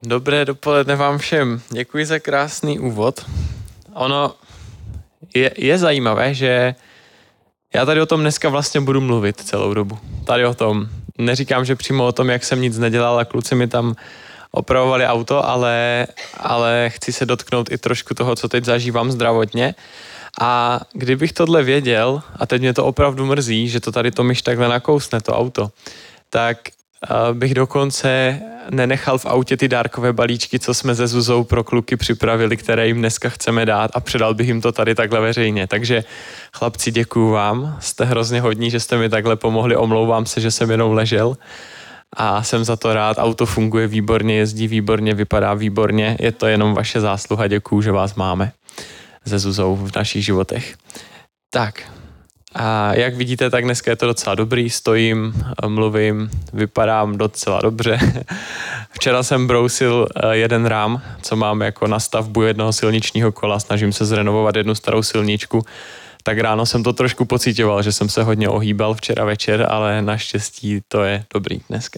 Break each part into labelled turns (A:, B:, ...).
A: Dobré dopoledne vám všem. Děkuji za krásný úvod. Ono je zajímavé, že já tady o tom dneska vlastně budu mluvit celou dobu. Tady o tom. Neříkám, že přímo o tom, jak jsem nic nedělal a kluci mi tam opravovali auto, ale chci se dotknout i trošku toho, co teď zažívám zdravotně. A kdybych tohle věděl, a teď mě to opravdu mrzí, že to tady Tomáš takhle nakousne, to auto, tak bych dokonce nenechal v autě ty dárkové balíčky, co jsme se Zuzou pro kluky připravili, které jim dneska chceme dát, a předal bych jim to tady takhle veřejně. Takže chlapci, děkuju vám, jste hrozně hodní, že jste mi takhle pomohli, omlouvám se, že jsem jenom ležel a jsem za to rád, auto funguje výborně, jezdí výborně, vypadá výborně, je to jenom vaše zásluha, děkuju, že vás máme se Zuzou v našich životech. Tak, a jak vidíte, tak dneska je to docela dobrý, stojím, mluvím, vypadám docela dobře. Včera jsem brousil jeden rám, co mám jako na stavbu jednoho silničního kola, snažím se zrenovovat jednu starou silničku, tak ráno jsem to trošku pocitoval, že jsem se hodně ohýbal včera večer, ale naštěstí to je dobrý dneska.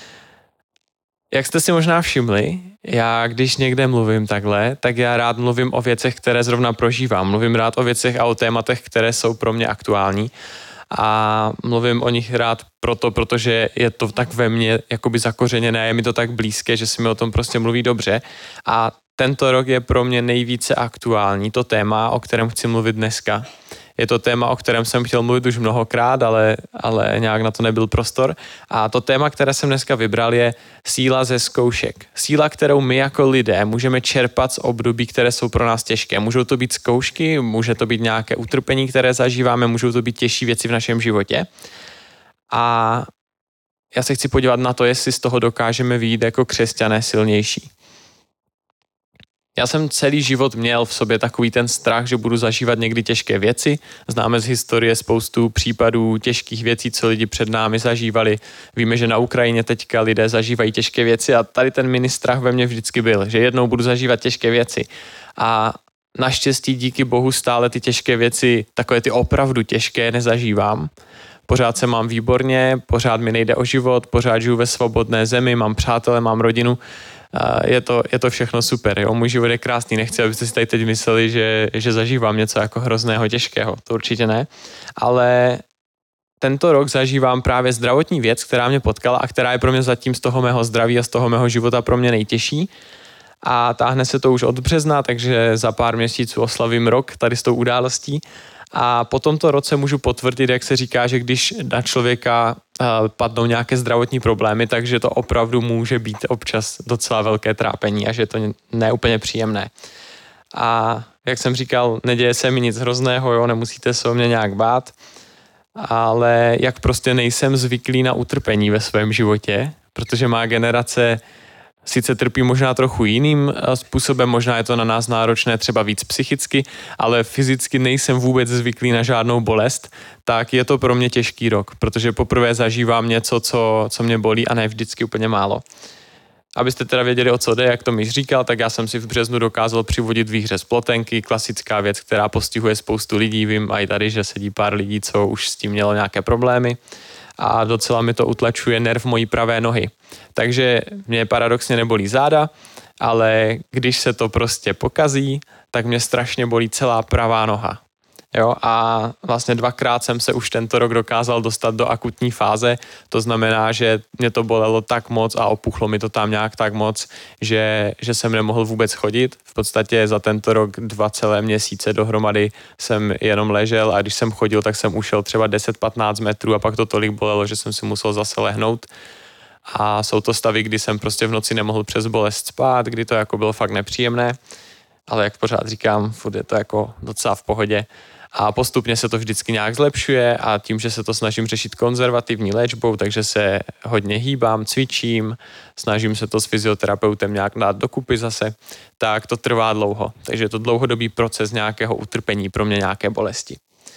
A: Jak jste si možná všimli, já když někde mluvím takhle, tak já rád mluvím o věcech, které zrovna prožívám. Mluvím rád o věcech a o tématech, které jsou pro mě aktuální. A mluvím o nich rád protože je to tak ve mně jakoby zakořeněné, je mi to tak blízké, že si mi o tom prostě mluví dobře. A tento rok je pro mě nejvíce aktuální, to téma, o kterém chci mluvit dneska. Je to téma, o kterém jsem chtěl mluvit už mnohokrát, ale nějak na to nebyl prostor. A to téma, které jsem dneska vybral, je síla ze zkoušek. Síla, kterou my jako lidé můžeme čerpat z období, které jsou pro nás těžké. Můžou to být zkoušky, může to být nějaké utrpení, které zažíváme, můžou to být těžší věci v našem životě. A já se chci podívat na to, jestli z toho dokážeme vyjít jako křesťané silnější. Já jsem celý život měl v sobě takový ten strach, že budu zažívat někdy těžké věci. Známe z historie spoustu případů těžkých věcí, co lidi před námi zažívali. Víme, že na Ukrajině teďka lidé zažívají těžké věci a tady ten mini strach ve mně vždycky byl, že jednou budu zažívat těžké věci. A naštěstí díky Bohu stále ty těžké věci, takové ty opravdu těžké, nezažívám. Pořád se mám výborně, pořád mi nejde o život, pořád žiju ve svobodné zemi, mám přátele, mám rodinu. Je to všechno super, jo? Můj život je krásný, nechci, abyste si tady teď mysleli, že zažívám něco jako hrozného, těžkého, to určitě ne, ale tento rok zažívám právě zdravotní věc, která mě potkala a která je pro mě zatím z toho mého zdraví a z toho mého života pro mě nejtěžší a táhne se to už od března, takže za pár měsíců oslavím rok tady s tou událostí. A po tomto roce můžu potvrdit, jak se říká, že když na člověka padnou nějaké zdravotní problémy, takže to opravdu může být občas docela velké trápení a že je to neúplně příjemné. A jak jsem říkal, neděje se mi nic hrozného, jo, nemusíte se o mě nějak bát, ale jak prostě nejsem zvyklý na utrpení ve svém životě, protože má generace sice trpí možná trochu jiným způsobem, možná je to na nás náročné třeba víc psychicky, ale fyzicky nejsem vůbec zvyklý na žádnou bolest, tak je to pro mě těžký rok, protože poprvé zažívám něco, co mě bolí a ne vždycky úplně málo. Abyste teda věděli, o co jde, jak Tomáš říkal, tak já jsem si v březnu dokázal přivodit výhře z plotenky, klasická věc, která postihuje spoustu lidí, vím i tady, že sedí pár lidí, co už s tím mělo nějaké problémy. A docela mi to utlačuje nerv mojí pravé nohy. Takže mě paradoxně nebolí záda, ale když se to prostě pokazí, tak mě strašně bolí celá pravá noha. Jo? A vlastně 2krát jsem se už tento rok dokázal dostat do akutní fáze, to znamená, že mě to bolelo tak moc a opuchlo mi to tam nějak tak moc, že jsem nemohl vůbec chodit. V podstatě za tento rok 2 celé měsíce dohromady jsem jenom ležel a když jsem chodil, tak jsem ušel třeba 10-15 metrů a pak to tolik bolelo, že jsem si musel zase lehnout. A jsou to stavy, kdy jsem prostě v noci nemohl přes bolest spát, kdy to jako bylo fakt nepříjemné, ale jak pořád říkám, furt je to jako docela v pohodě. A postupně se to vždycky nějak zlepšuje a tím, že se to snažím řešit konzervativní léčbou, takže se hodně hýbám, cvičím, snažím se to s fyzioterapeutem nějak dát dokupy zase, tak to trvá dlouho. Takže je to dlouhodobý proces nějakého utrpení, pro mě nějaké bolesti.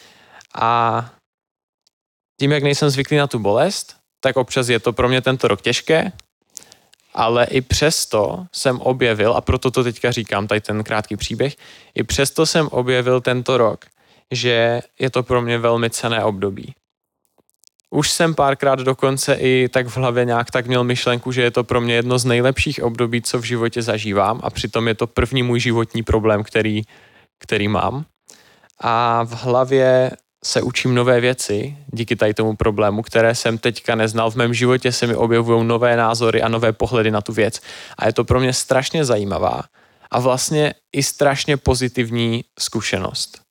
A: A tím, jak nejsem zvyklý na tu bolest, tak občas je to pro mě tento rok těžké, ale i přesto jsem objevil, a proto to teďka říkám, tady ten krátký příběh, i přesto jsem objevil tento rok, že je to pro mě velmi cenné období. Už jsem párkrát dokonce i tak v hlavě nějak tak měl myšlenku, že je to pro mě jedno z nejlepších období, co v životě zažívám a přitom je to první můj životní problém, který mám. A v hlavě se učím nové věci díky tady tomu problému, které jsem teďka neznal. V mém životě se mi objevují nové názory a nové pohledy na tu věc. A je to pro mě strašně zajímavá a vlastně i strašně pozitivní zkušenost.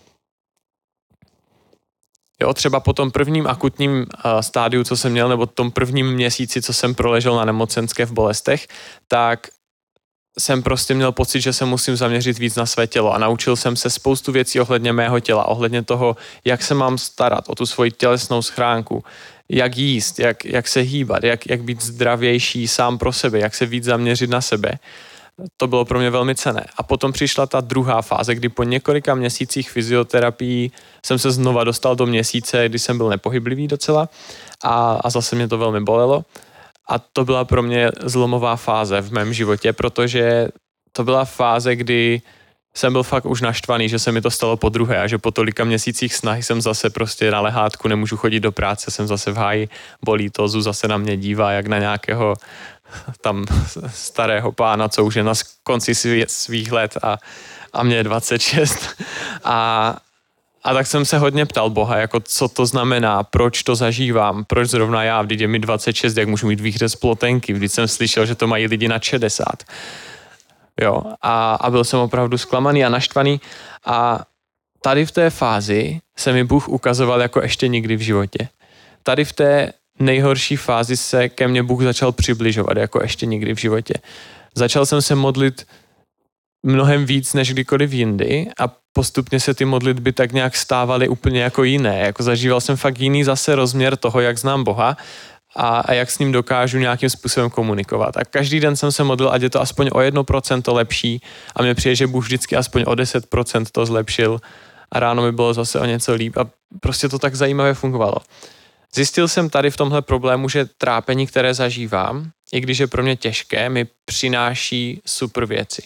A: Jo, třeba po tom prvním akutním stádiu, co jsem měl, nebo tom prvním měsíci, co jsem proležel na nemocenské v bolestech, tak jsem prostě měl pocit, že se musím zaměřit víc na své tělo a naučil jsem se spoustu věcí ohledně mého těla, ohledně toho, jak se mám starat o tu svoji tělesnou schránku, jak jíst, jak se hýbat, jak být zdravější sám pro sebe, jak se víc zaměřit na sebe. To bylo pro mě velmi cenné. A potom přišla ta druhá fáze, kdy po několika měsících fyzioterapií jsem se znova dostal do měsíce, kdy jsem byl nepohyblivý docela a zase mě to velmi bolelo. A to byla pro mě zlomová fáze v mém životě, protože to byla fáze, kdy jsem byl fakt už naštvaný, že se mi to stalo podruhé a že po tolika měsících snahy jsem zase prostě na lehátku, nemůžu chodit do práce, jsem zase v háji, bolí to, Zu zase na mě dívá jak na nějakého tam starého pána, co už je na konci svých let a mě je 26. A tak jsem se hodně ptal Boha, jako co to znamená, proč to zažívám, proč zrovna já, vždyť je mi 26, jak můžu mít výhřez plotenky, vždyť jsem slyšel, že to mají lidi na 60. Jo, a byl jsem opravdu zklamaný a naštvaný a tady v té fázi se mi Bůh ukazoval jako ještě nikdy v životě. Tady v té nejhorší fázi se ke mně Bůh začal přibližovat jako ještě nikdy v životě. Začal jsem se modlit mnohem víc než kdykoliv jindy a postupně se ty modlitby tak nějak stávaly úplně jako jiné. Jako zažíval jsem fakt jiný zase rozměr toho, jak znám Boha a jak s ním dokážu nějakým způsobem komunikovat. A každý den jsem se modlil, ať je to aspoň o 1% lepší a mně přijde, že Bůh vždycky aspoň o 10% to zlepšil a ráno mi bylo zase o něco líp a prostě to tak zajímavě fungovalo. Zjistil jsem tady v tomhle problému, že trápení, které zažívám, i když je pro mě těžké, mi přináší super věci.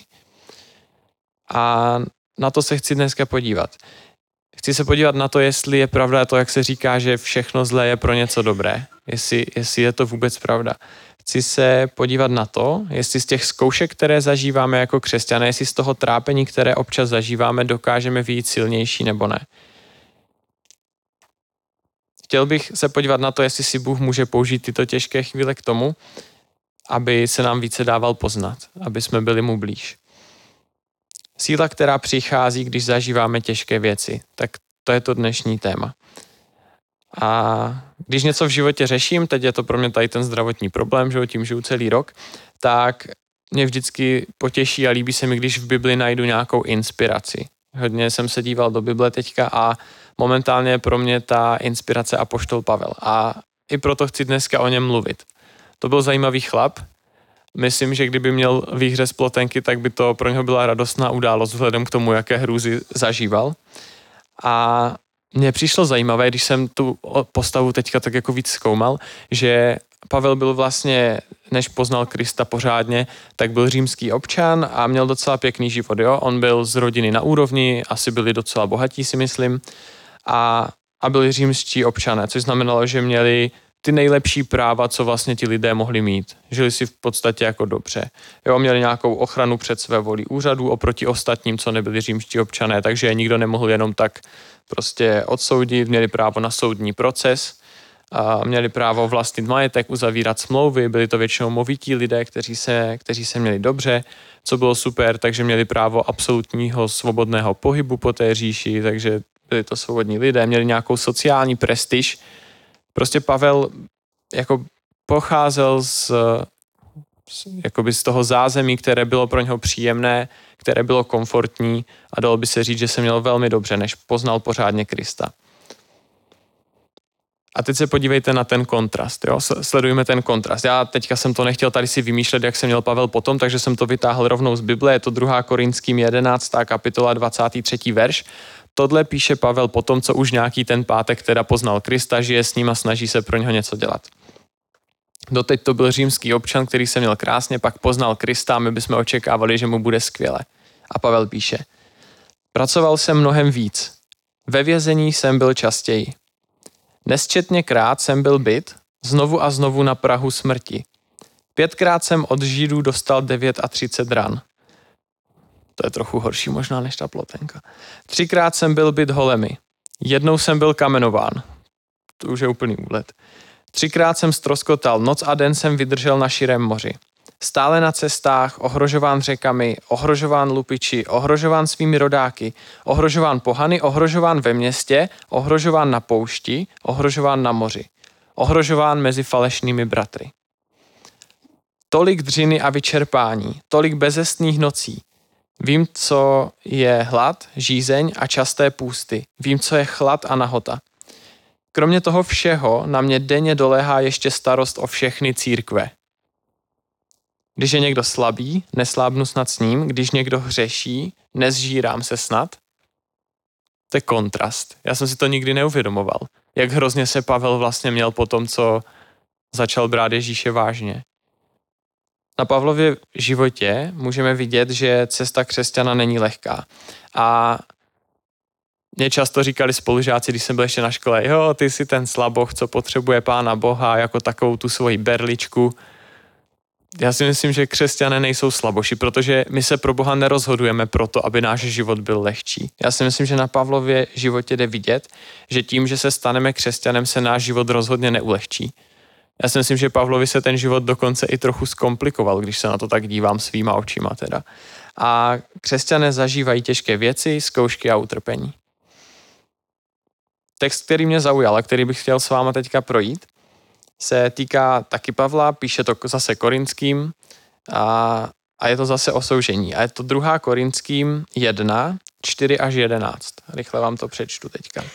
A: A na to se chci dneska podívat. Chci se podívat na to, jestli je pravda to, jak se říká, že všechno zlé je pro něco dobré. Jestli je to vůbec pravda. Chci se podívat na to, jestli z těch zkoušek, které zažíváme jako křesťané, jestli z toho trápení, které občas zažíváme, dokážeme vyjít silnější nebo ne. Chtěl bych se podívat na to, jestli si Bůh může použít tyto těžké chvíle k tomu, aby se nám více dával poznat, aby jsme byli mu blíž. Síla, která přichází, když zažíváme těžké věci, tak to je to dnešní téma. A když něco v životě řeším, teď je to pro mě tady ten zdravotní problém, že tím žiju celý rok, tak mě vždycky potěší a líbí se mi, když v Bibli najdu nějakou inspiraci. Hodně jsem se díval do Bible teďka a momentálně je pro mě ta inspirace apoštol Pavel. A i proto chci dneska o něm mluvit. To byl zajímavý chlap. Myslím, že kdyby měl výhřez plotenky, tak by to pro něho byla radostná událost vzhledem k tomu, jaké hrůzy zažíval. A mně přišlo zajímavé, když jsem tu postavu teďka tak jako víc zkoumal, že Pavel byl vlastně, než poznal Krista pořádně, tak byl římský občan a měl docela pěkný život. Jo? On byl z rodiny na úrovni, asi byli docela bohatí, si myslím, a byli římští občané, což znamenalo, že měli ty nejlepší práva, co vlastně ti lidé mohli mít. Žili si v podstatě jako dobře. Jo, měli nějakou ochranu před své volí úřadů oproti ostatním, co nebyli římští občané, takže je nikdo nemohl jenom tak prostě odsoudit, měli právo na soudní proces, a měli právo vlastnit majetek, uzavírat smlouvy, byli to většinou movití lidé, kteří se měli dobře, co bylo super, takže měli právo absolutního svobodného pohybu po té říši, takže byli to svobodní lidé, měli nějakou sociální prestiž. Prostě Pavel jako pocházel z toho zázemí, které bylo pro něho příjemné, které bylo komfortní a dalo by se říct, že se měl velmi dobře, než poznal pořádně Krista. A teď se podívejte na ten kontrast, jo? Sledujme ten kontrast. Já teďka jsem to nechtěl tady si vymýšlet, jak se měl Pavel potom, takže jsem to vytáhl rovnou z Bible, je to 2. Korinským 11. kapitola 23. verš. Tohle píše Pavel potom, co už nějaký ten pátek teda poznal Krista, žije s ním a snaží se pro něho něco dělat. Doteď to byl římský občan, který se měl krásně, pak poznal Krista a my bychom očekávali, že mu bude skvěle. A Pavel píše, pracoval jsem mnohem víc. Ve vězení jsem byl častěji. Nesčetněkrát jsem byl bit, znovu a znovu na prahu smrti. 5krát jsem od Židů dostal 39 ran. To je trochu horší možná než ta plotenka. 3krát jsem byl bit holemi. 1 jsem byl kamenován. To už je úplný úlet. 3krát jsem ztroskotal, noc a den jsem vydržel na širém moři. Stále na cestách, ohrožován řekami, ohrožován lupiči, ohrožován svými rodáky, ohrožován pohany, ohrožován ve městě, ohrožován na poušti, ohrožován na moři, ohrožován mezi falešnými bratry. Tolik dřiny a vyčerpání, tolik bezestných nocí. Vím, co je hlad, žízeň a časté půsty. Vím, co je chlad a nahota. Kromě toho všeho na mě denně doléhá ještě starost o všechny církve. Když je někdo slabý, neslábnu snad s ním, když někdo hřeší, nezžírám se snad. To je kontrast. Já jsem si to nikdy neuvědomoval. Jak hrozně se Pavel vlastně měl po tom, co začal brát Ježíše vážně. Na Pavlově životě můžeme vidět, že cesta křesťana není lehká. A mě často říkali spolužáci, když jsem byl ještě na škole, jo, ty jsi ten slaboch, co potřebuje Pána Boha, jako takovou tu svoji berličku. Já si myslím, že křesťané nejsou slaboši, protože my se pro Boha nerozhodujeme proto, aby náš život byl lehčí. Já si myslím, že na Pavlově životě jde vidět, že tím, že se staneme křesťanem, se náš život rozhodně neulehčí. Já si myslím, že Pavlovi se ten život dokonce i trochu zkomplikoval, když se na to tak dívám svýma očima teda. A křesťané zažívají těžké věci, zkoušky a utrpení. Text, který mě zaujal a který bych chtěl s váma teďka projít, se týká taky Pavla, píše to zase Korinským a je to zase o soužení. A je to 2. Korinským 1, 4 až 11. Rychle vám to přečtu teďka.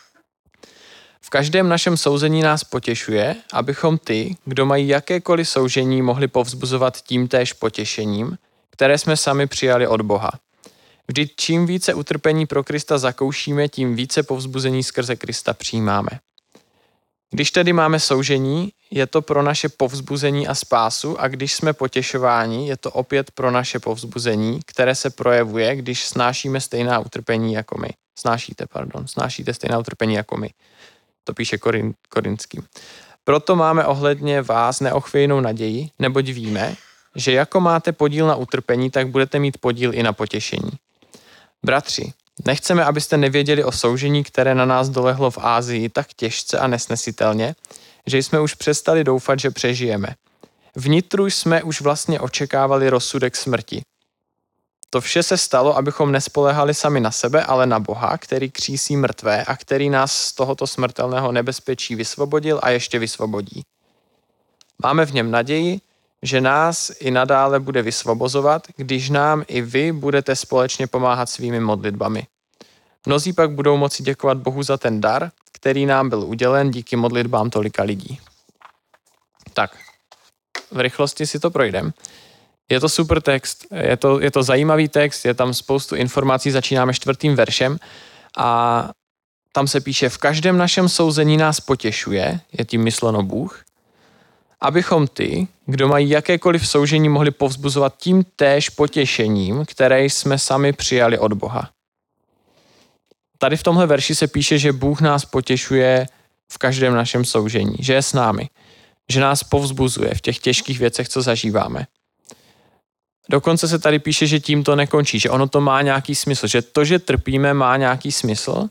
A: V každém našem souzení nás potěšuje, abychom ty, kdo mají jakékoliv soužení, mohli povzbuzovat tímtéž potěšením, které jsme sami přijali od Boha. Vždyť čím více utrpení pro Krista zakoušíme, tím více povzbuzení skrze Krista přijímáme. Když tedy máme soužení, je to pro naše povzbuzení a spásu, a když jsme potěšováni, je to opět pro naše povzbuzení, které se projevuje, když snášíme stejná utrpení jako my. Snášíte stejná utrpení jako my. To píše Korinským. Proto máme ohledně vás neochvějnou naději, neboť víme, že jako máte podíl na utrpení, tak budete mít podíl i na potěšení. Bratři, nechceme, abyste nevěděli o soužení, které na nás dolehlo v Ázii tak těžce a nesnesitelně, že jsme už přestali doufat, že přežijeme. Vnitru jsme už vlastně očekávali rozsudek smrti. To vše se stalo, abychom nespoléhali sami na sebe, ale na Boha, který křísí mrtvé a který nás z tohoto smrtelného nebezpečí vysvobodil a ještě vysvobodí. Máme v něm naději, že nás i nadále bude vysvobozovat, když nám i vy budete společně pomáhat svými modlitbami. Mnozí pak budou moci děkovat Bohu za ten dar, který nám byl udělen díky modlitbám tolika lidí. Tak, v rychlosti si to projdem. Je to super text, je to zajímavý text, je tam spoustu informací, začínáme 4. veršem a tam se píše, v každém našem souzení nás potěšuje, je tím mysleno Bůh, abychom ty, kdo mají jakékoliv soužení, mohli povzbuzovat tím též potěšením, které jsme sami přijali od Boha. Tady v tomhle verši se píše, že Bůh nás potěšuje v každém našem soužení, že je s námi, že nás povzbuzuje v těch těžkých věcech, co zažíváme. Dokonce se tady píše, že tím to nekončí, že ono to má nějaký smysl, že to, že trpíme, má nějaký smysl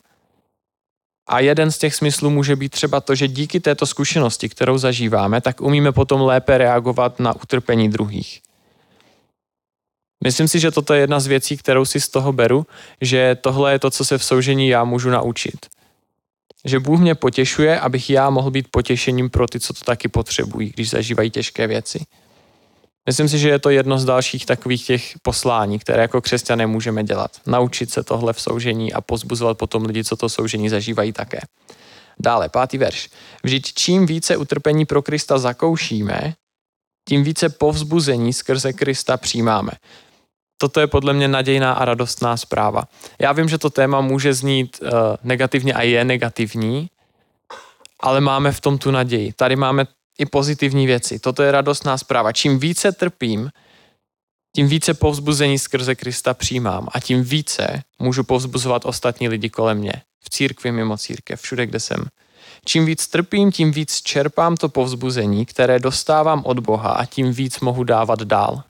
A: a jeden z těch smyslů může být třeba to, že díky této zkušenosti, kterou zažíváme, tak umíme potom lépe reagovat na utrpení druhých. Myslím si, že toto je jedna z věcí, kterou si z toho beru, že tohle je to, co se v soužení já můžu naučit. Že Bůh mě potěšuje, abych já mohl být potěšením pro ty, co to taky potřebují, když zažívají těžké věci. Myslím si, že je to jedno z dalších takových těch poslání, které jako křesťané můžeme dělat. Naučit se tohle v soužení a povzbuzovat potom lidi, co to soužení zažívají také. Dále, 5. verš. Vždyť čím více utrpení pro Krista zakoušíme, tím více povzbuzení skrze Krista přijímáme. Toto je podle mě nadějná a radostná zpráva. Já vím, že to téma může znít negativně a je negativní, ale máme v tom tu naději. Tady máme i pozitivní věci. Toto je radostná zpráva. Čím více trpím, tím více povzbuzení skrze Krista přijímám a tím více můžu povzbuzovat ostatní lidi kolem mě. V církvi, mimo církev, všude, kde jsem. Čím víc trpím, tím víc čerpám to povzbuzení, které dostávám od Boha a tím víc mohu dávat dál.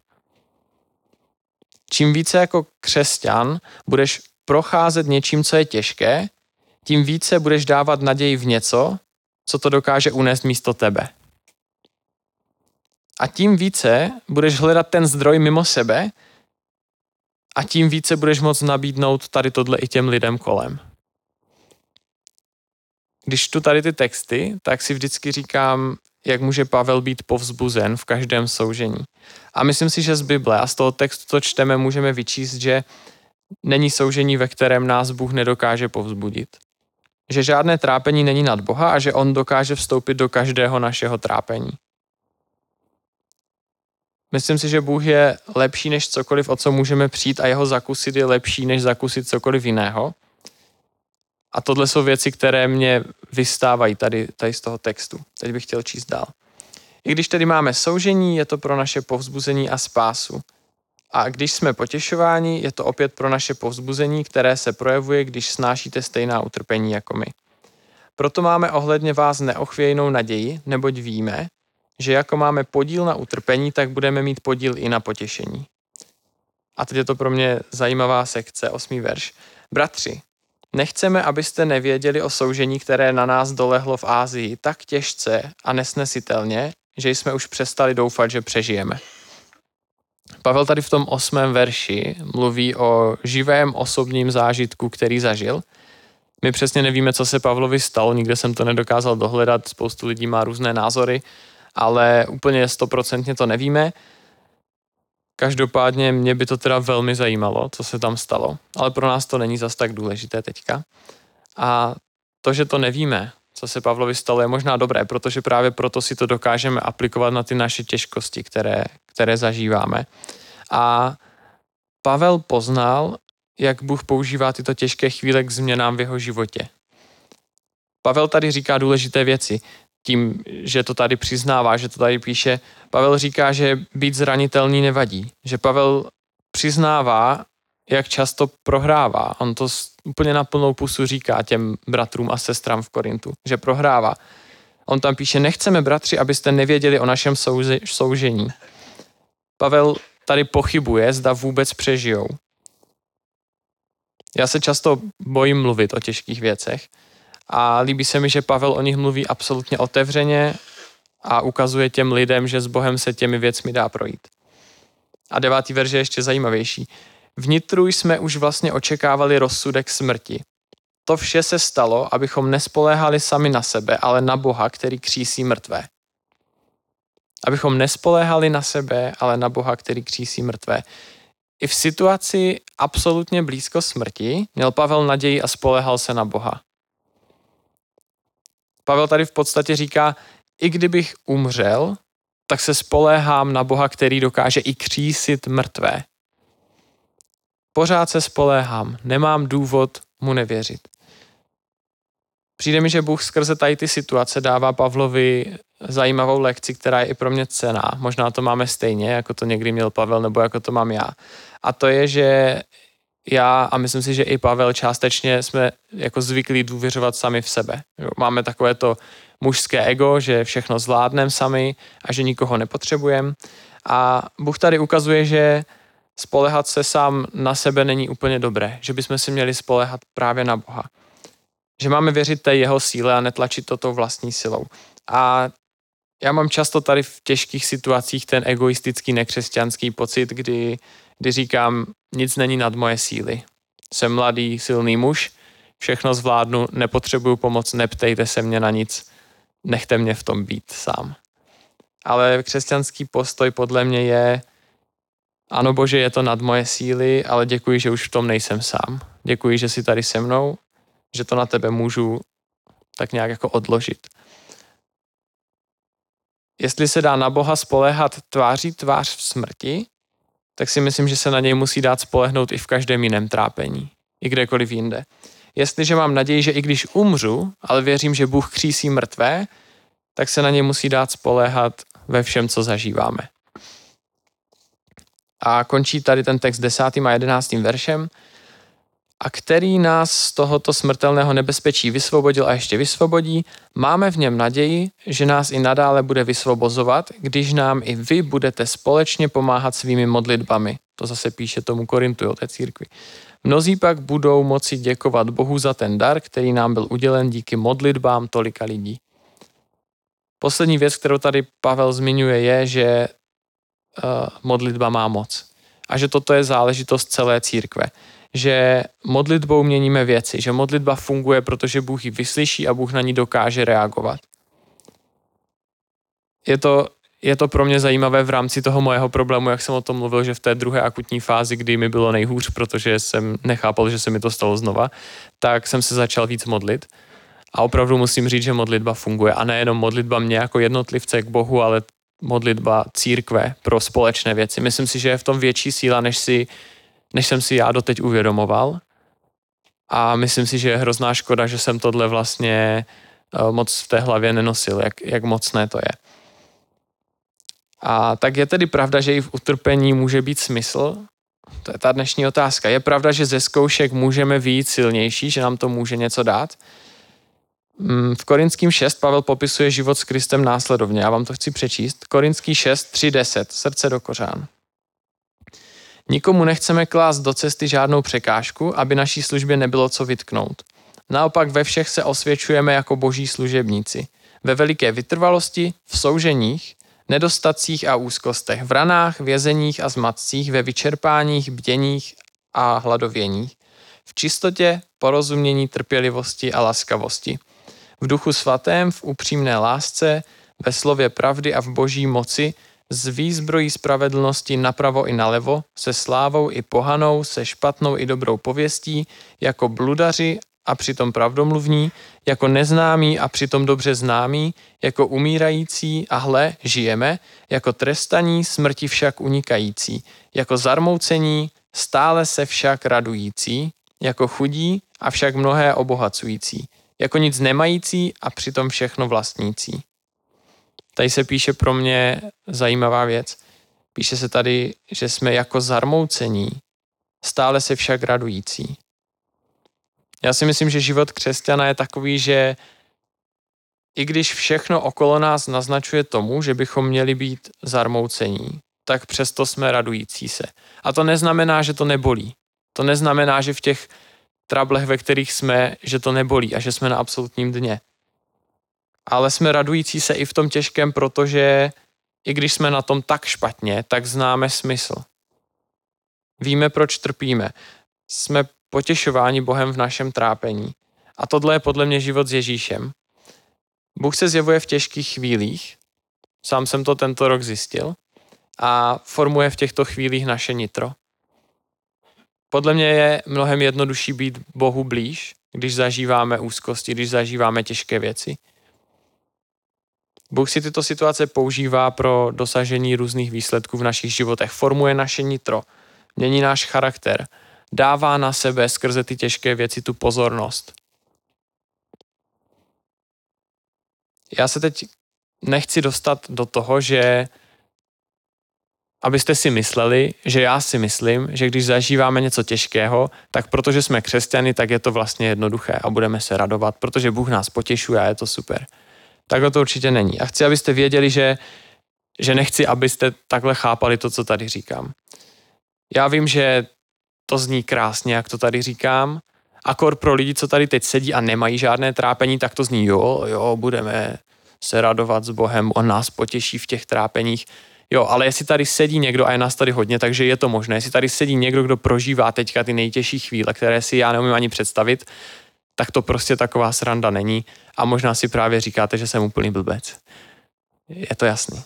A: Čím více jako křesťan budeš procházet něčím, co je těžké, tím více budeš dávat naději v něco, co to dokáže unést místo tebe. A tím více budeš hledat ten zdroj mimo sebe a tím více budeš moct nabídnout tady tohle i těm lidem kolem. Když čtu tady ty texty, tak si vždycky říkám, jak může Pavel být povzbuzen v každém soužení. A myslím si, že z Bible a z toho textu, co čteme, můžeme vyčíst, že není soužení, ve kterém nás Bůh nedokáže povzbudit. Že žádné trápení není nad Boha a že on dokáže vstoupit do každého našeho trápení. Myslím si, že Bůh je lepší než cokoliv, o co můžeme přijít a jeho zakusit je lepší než zakusit cokoliv jiného. A tohle jsou věci, které mě vystávají tady z toho textu. Teď bych chtěl číst dál. I když tedy máme soužení, je to pro naše povzbuzení a spásu. A když jsme potěšováni, je to opět pro naše povzbuzení, které se projevuje, když snášíte stejná utrpení jako my. Proto máme ohledně vás neochvějnou naději, neboť víme, že jako máme podíl na utrpení, tak budeme mít podíl i na potěšení. A teď je to pro mě zajímavá sekce, 8. verš. Bratři, nechceme, abyste nevěděli o soužení, které na nás dolehlo v Ásii tak těžce a nesnesitelně, že jsme už přestali doufat, že přežijeme. Pavel tady v tom 8. verši mluví o živém osobním zážitku, který zažil. My přesně nevíme, co se Pavlovi stalo, nikde jsem to nedokázal dohledat, spoustu lidí má různé názory, ale úplně 100% to nevíme. Každopádně mě by to teda velmi zajímalo, co se tam stalo, ale pro nás to není zas tak důležité teďka. A to, že to nevíme, co se Pavlovi stalo, je možná dobré, protože právě proto si to dokážeme aplikovat na ty naše těžkosti, které zažíváme. A Pavel poznal, jak Bůh používá tyto těžké chvíle k změnám v jeho životě. Pavel tady říká důležité věci. Tím, že to tady přiznává, že to tady píše, Pavel říká, že být zranitelný nevadí. Že Pavel přiznává, jak často prohrává. On to úplně na plnou pusu říká těm bratrům a sestrám v Korintu, že prohrává. On tam píše, nechceme, bratři, abyste nevěděli o našem soužení. Pavel tady pochybuje, zda vůbec přežijou. Já se často bojím mluvit o těžkých věcech a líbí se mi, že Pavel o nich mluví absolutně otevřeně a ukazuje těm lidem, že s Bohem se těmi věcmi dá projít. A 9. verš je ještě zajímavější. Vnitru jsme už vlastně očekávali rozsudek smrti. To vše se stalo, abychom nespoléhali sami na sebe, ale na Boha, který křísí mrtvé. Abychom nespoléhali na sebe, ale na Boha, který křísí mrtvé. I v situaci absolutně blízko smrti měl Pavel naději a spoléhal se na Boha. Pavel tady v podstatě říká, i kdybych umřel, tak se spoléhám na Boha, který dokáže i křísit mrtvé. Pořád se spoléhám, nemám důvod mu nevěřit. Přijde mi, že Bůh skrze tady ty situace dává Pavlovi zajímavou lekci, která je i pro mě cenná. Možná to máme stejně, jako to někdy měl Pavel, nebo jako to mám já. A to je, že já a myslím si, že i Pavel částečně jsme jako zvyklí důvěřovat sami v sebe. Máme takové to mužské ego, že všechno zvládneme sami a že nikoho nepotřebujeme. A Bůh tady ukazuje, že spoléhat se sám na sebe není úplně dobré, že bychom si měli spoléhat právě na Boha. Že máme věřit té jeho síle a netlačit to tou vlastní silou. A já mám často tady v těžkých situacích ten egoistický nekřesťanský pocit, kdy říkám, nic není nad moje síly. Jsem mladý, silný muž, všechno zvládnu, nepotřebuju pomoc, neptejte se mě na nic, nechte mě v tom být sám. Ale křesťanský postoj podle mě je, ano Bože, je to nad moje síly, ale děkuji, že už v tom nejsem sám. Děkuji, že jsi tady se mnou, že to na tebe můžu tak nějak jako odložit. Jestli se dá na Boha spoléhat tváří tvář v smrti, tak si myslím, že se na něj musí dát spolehnout i v každém jiném trápení, i kdekoliv jinde. Jestliže mám naději, že i když umřu, ale věřím, že Bůh křísí mrtvé, tak se na něj musí dát spoléhat ve všem, co zažíváme. A končí tady ten text 10. a 11. veršem. a který nás z tohoto smrtelného nebezpečí vysvobodil a ještě vysvobodí, máme v něm naději, že nás i nadále bude vysvobozovat, když nám i vy budete společně pomáhat svými modlitbami. To zase píše tomu Korintu, o té církvi. Mnozí pak budou moci děkovat Bohu za ten dar, který nám byl udělen díky modlitbám tolika lidí. Poslední věc, kterou tady Pavel zmiňuje, je, že modlitba má moc. A že toto je záležitost celé církve. Že modlitbou měníme věci, že modlitba funguje, protože Bůh ji vyslyší a Bůh na ní dokáže reagovat. Je to pro mě zajímavé v rámci toho mojeho problému, jak jsem o tom mluvil, že v té druhé akutní fázi, kdy mi bylo nejhůř, protože jsem nechápal, že se mi to stalo znova, tak jsem se začal víc modlit. A opravdu musím říct, že modlitba funguje. A nejenom modlitba mě jako jednotlivce k Bohu, ale modlitba církve pro společné věci. Myslím si, že je v tom větší síla, než jsem si já doteď uvědomoval. A myslím si, že je hrozná škoda, že jsem tohle vlastně moc v té hlavě nenosil, jak mocné to je. A tak je tedy pravda, že i v utrpení může být smysl? To je ta dnešní otázka. Je pravda, že ze zkoušek můžeme vyjít silnější, že nám to může něco dát? V Korinským 6 Pavel popisuje život s Kristem následovně. Já vám to chci přečíst. Korinský 6, 3:10. Srdce do kořán. Nikomu nechceme klást do cesty žádnou překážku, aby naší službě nebylo co vytknout. Naopak ve všech se osvědčujeme jako boží služebníci. Ve veliké vytrvalosti, v souženích, nedostatcích a úzkostech, v ranách, vězeních a zmatcích, ve vyčerpáních, bděních a hladověních, v čistotě, porozumění, trpělivosti a laskavosti, v duchu svatém, v upřímné lásce, ve slově pravdy a v boží moci, s výzbrojí spravedlnosti napravo i nalevo, se slávou i pohanou, se špatnou i dobrou pověstí, jako bludaři a přitom pravdomluvní, jako neznámí a přitom dobře známí, jako umírající a hle, žijeme, jako trestaní, smrti však unikající, jako zarmoucení, stále se však radující, jako chudí a však mnohé obohacující, jako nic nemající a přitom všechno vlastnící. Tady se píše pro mě zajímavá věc. Píše se tady, že jsme jako zarmoucení, stále se však radující. Já si myslím, že život křesťana je takový, že i když všechno okolo nás naznačuje tomu, že bychom měli být zarmoucení, tak přesto jsme radující se. A to neznamená, že to nebolí. To neznamená, že v těch trablech, ve kterých jsme, že to nebolí a že jsme na absolutním dně. Ale jsme radující se i v tom těžkém, protože i když jsme na tom tak špatně, tak známe smysl. Víme, proč trpíme. Jsme potěšováni Bohem v našem trápení. A tohle je podle mě život s Ježíšem. Bůh se zjevuje v těžkých chvílích, sám jsem to tento rok zjistil, a formuje v těchto chvílích naše nitro. Podle mě je mnohem jednodušší být Bohu blíž, když zažíváme úzkosti, když zažíváme těžké věci. Bůh si tyto situace používá pro dosažení různých výsledků v našich životech. Formuje naše nitro, mění náš charakter, dává na sebe skrze ty těžké věci tu pozornost. Já se teď nechci dostat do toho, že abyste si mysleli, že já si myslím, že když zažíváme něco těžkého, tak protože jsme křesťany, tak je to vlastně jednoduché a budeme se radovat, protože Bůh nás potěšuje a je to super. Takhle to určitě není. A chci, abyste věděli, že nechci, abyste takhle chápali to, co tady říkám. Já vím, že to zní krásně, jak to tady říkám, akor pro lidi, co tady teď sedí a nemají žádné trápení, tak to zní, jo, budeme se radovat s Bohem, on nás potěší v těch trápeních. Jo, ale jestli tady sedí někdo, a je nás tady hodně, takže je to možné, jestli tady sedí někdo, kdo prožívá teďka ty nejtěžší chvíle, které si já neumím ani představit, tak to prostě taková sranda není a možná si právě říkáte, že jsem úplný blbec. Je to jasný.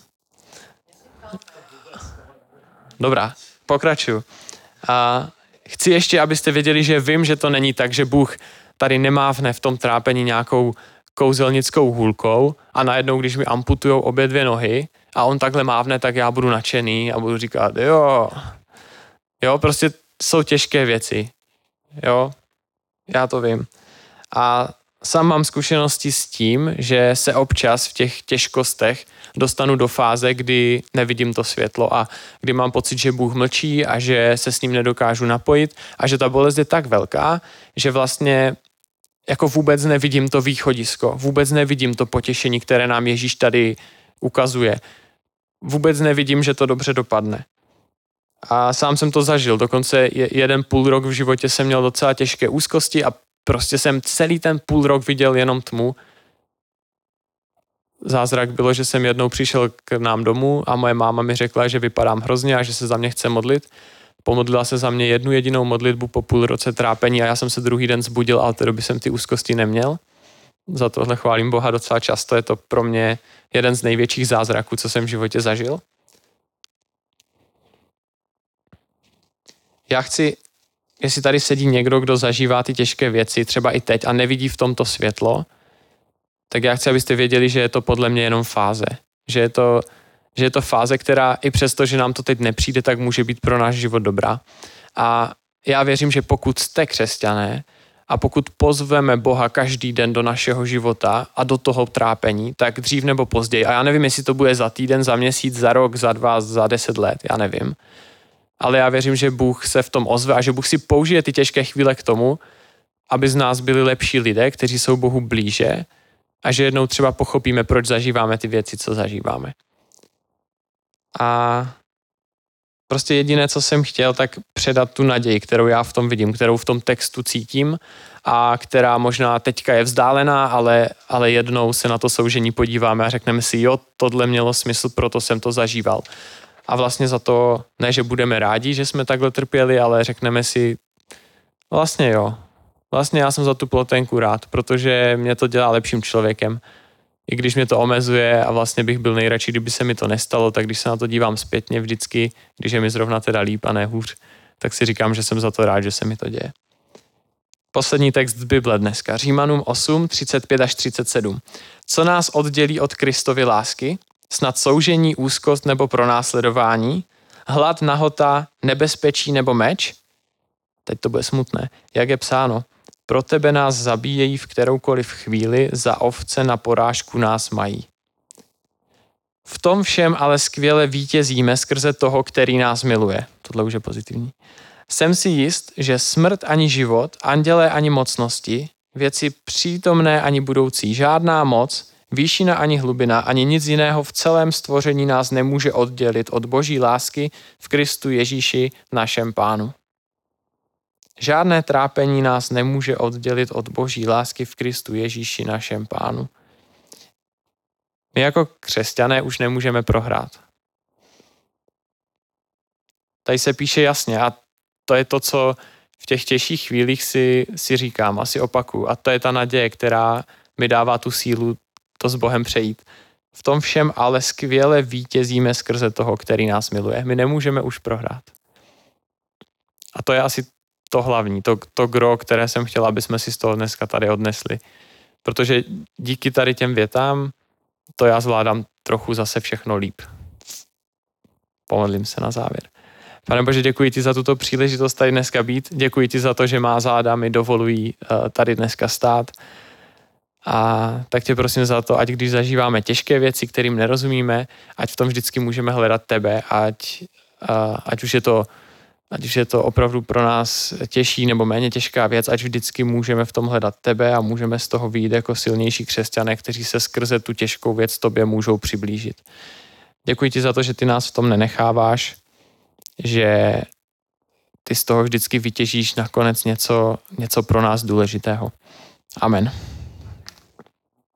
A: Dobrá, pokračuju. A chci ještě, abyste věděli, že vím, že to není tak, že Bůh tady nemávne v tom trápení nějakou kouzelnickou hůlkou a najednou, když mi amputujou obě dvě nohy a on takhle mávne, tak já budu nadšený a budu říkat, jo, prostě jsou těžké věci, jo, já to vím. A sám mám zkušenosti s tím, že se občas v těch těžkostech dostanu do fáze, kdy nevidím to světlo a kdy mám pocit, že Bůh mlčí a že se s ním nedokážu napojit a že ta bolest je tak velká, že vlastně jako vůbec nevidím to východisko, vůbec nevidím to potěšení, které nám Ježíš tady ukazuje. Vůbec nevidím, že to dobře dopadne. A sám jsem to zažil, dokonce 1,5 roku v životě jsem měl docela těžké úzkosti a prostě jsem celý ten půl rok viděl jenom tmu. Zázrak bylo, že jsem jednou přišel k nám domů a moje máma mi řekla, že vypadám hrozně a že se za mě chce modlit. Pomodlila se za mě jednu jedinou modlitbu po půl roce trápení a já jsem se druhý den zbudil, ale té doby jsem ty úzkosti neměl. Za tohle chválím Boha docela často, je to pro mě jeden z největších zázraků, co jsem v životě zažil. Já chci, jestli tady sedí někdo, kdo zažívá ty těžké věci, třeba i teď a nevidí v tomto světlo, tak já chci, abyste věděli, že je to podle mě jenom fáze. Že je to fáze, která i přesto, že nám to teď nepřijde, tak může být pro náš život dobrá. A já věřím, že pokud jste křesťané a pokud pozveme Boha každý den do našeho života a do toho trápení, tak dřív nebo později, a já nevím, jestli to bude za týden, za měsíc, za rok, za 2, za 10 let, já nevím. Ale já věřím, že Bůh se v tom ozve a že Bůh si použije ty těžké chvíle k tomu, aby z nás byli lepší lidé, kteří jsou Bohu blíže a že jednou třeba pochopíme, proč zažíváme ty věci, co zažíváme. A prostě jediné, co jsem chtěl, tak předat tu naději, kterou já v tom vidím, kterou v tom textu cítím a která možná teďka je vzdálená, ale jednou se na to soužení podíváme a řekneme si, jo, tohle mělo smysl, proto jsem to zažíval. A vlastně za to, ne, že budeme rádi, že jsme takhle trpěli, ale řekneme si, vlastně jo, vlastně já jsem za tu plotenku rád, protože mě to dělá lepším člověkem. I když mě to omezuje a vlastně bych byl nejradši, kdyby se mi to nestalo, tak když se na to dívám zpětně vždycky, když je mi zrovna teda líp a ne hůř, tak si říkám, že jsem za to rád, že se mi to děje. Poslední text z Bible dneska, Římanům 8, 35 až 37. Co nás oddělí od Kristovy lásky? Snad soužení, úzkost nebo pronásledování? Hlad, nahota, nebezpečí nebo meč? Teď to bude smutné. Jak je psáno? Pro tebe nás zabíjejí v kteroukoliv chvíli, za ovce na porážku nás mají. V tom všem ale skvěle vítězíme skrze toho, který nás miluje. Tohle už je pozitivní. Jsem si jist, že smrt ani život, andělé ani mocnosti, věci přítomné ani budoucí, žádná moc, výšina ani hlubina, ani nic jiného v celém stvoření nás nemůže oddělit od Boží lásky v Kristu Ježíši, našem Pánu. Žádné trápení nás nemůže oddělit od Boží lásky v Kristu Ježíši, našem Pánu. My jako křesťané už nemůžeme prohrát. Tady se píše jasně a to je to, co v těch těžších chvílích si říkám, asi opakuju. A to je ta naděje, která mi dává tu sílu to s Bohem přejít. V tom všem ale skvěle vítězíme skrze toho, který nás miluje. My nemůžeme už prohrát. A to je asi to hlavní, to gro, které jsem chtěl, aby jsme si z toho dneska tady odnesli. Protože díky tady těm větám to já zvládám trochu zase všechno líp. Pomodlím se na závěr. Pane Bože, děkuji ti za tuto příležitost tady dneska být. Děkuji ti za to, že má záda mi dovolují tady dneska stát. A tak tě prosím za to, ať když zažíváme těžké věci, kterým nerozumíme, ať v tom vždycky můžeme hledat tebe, ať už je to opravdu pro nás těžší nebo méně těžká věc, ať vždycky můžeme v tom hledat tebe a můžeme z toho vyjít jako silnější křesťané, kteří se skrze tu těžkou věc tobě můžou přiblížit. Děkuji ti za to, že ty nás v tom nenecháváš, že ty z toho vždycky vytěžíš nakonec něco pro nás důležitého. Amen.